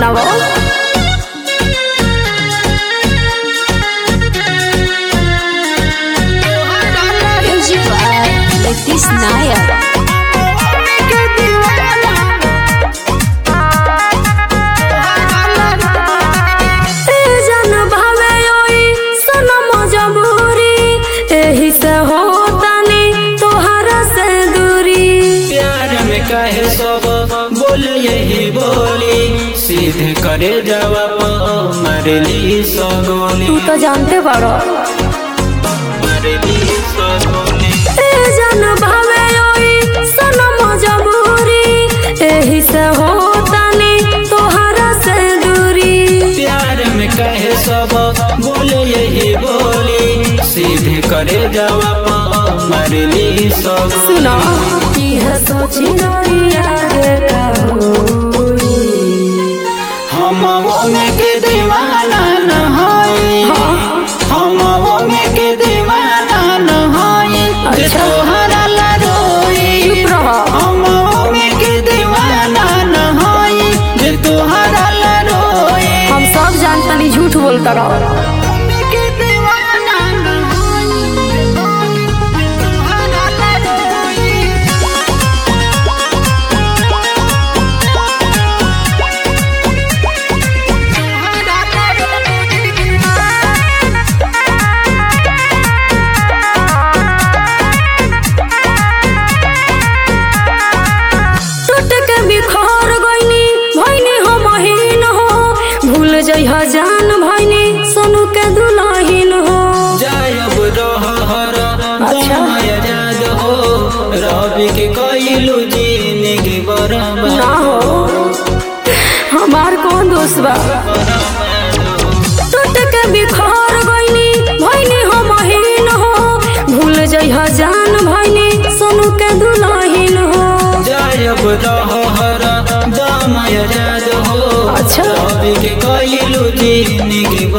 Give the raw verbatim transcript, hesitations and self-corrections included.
बनावो। Letiz Nair कहे सब बोल यही बोली सीधे करे जवाब मरली सगोली। तू तो जानते बारो मरली सगोली ए जान भावे ओई सनम जबूरी एही से होता नी तोहरा से दूरी। प्यार में कहे सब बोल यही बोली सीधे करे जवाब मरली सगोली। सुना यह सोची हम में के दीवाना न होई हम में के दीवाना न होई तोहरा ला रोई। हम में के दीवाना न होई तोहरा ला रोई। हम सब जानता नहीं झूठ बोलता रहो। जान भैनी सोनू के दुल्हन हो जायब रह हरा आजाद हो रवि के कइलू जिंदगी बराबर ना हो हमार कौन दोस्त बा। टूट के बिखर गइनी भैनी हो महीन हो भूल जइहा जान भैनी सोनू के दुल्हन हो। जायब रह हरा दाम आजाद हो अच्छा रवि के कइलू जिंदगी